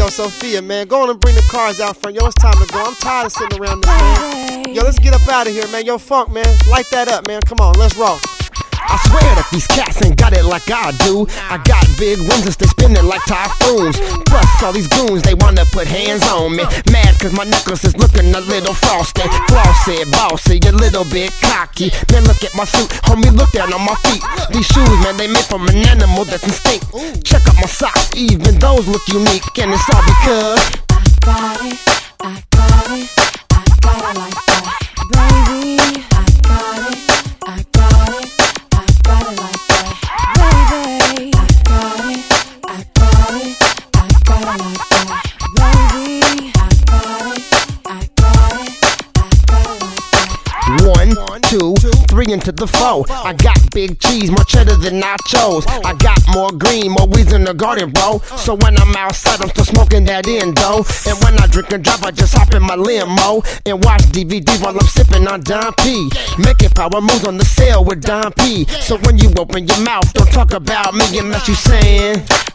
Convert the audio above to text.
Yo, Sophia, man, go on and bring the cars out front. Yo, it's time to go. I'm tired of sitting around this, man. Yo, let's get up out of here, man. Yo, Funk, man, light that up, man. Come on, let's roll. I swear that these cats ain't got it like I do. I got big wings and they spinning like typhoons. Plus all these goons, they wanna put hands on me. Mad cause my necklace is looking a little frosty. Flossy, bossy, a little bit cocky. Man, look at my suit, homie, look down on my feet. These shoes, man, they made from an animal that's instinct. Check out my socks, even those look unique. And it's all because I got it, I got it, I got it like that. Baby, I got it, I got it, I got it like that. Baby, I got it, I got it, I got it like that. Baby, I got it, I got it, I got it like that. 1, 2, 3 into the 4. I got big cheese, more cheddar than nachos. I got more green, more weeds in the garden, bro. So when I'm outside, I'm still smoking that endo. And when I drink and drive, I just hop in my limo and watch DVD while I'm sipping on Don P. Making power moves on the cell with Don P. So when you open your mouth, don't talk about me unless you saying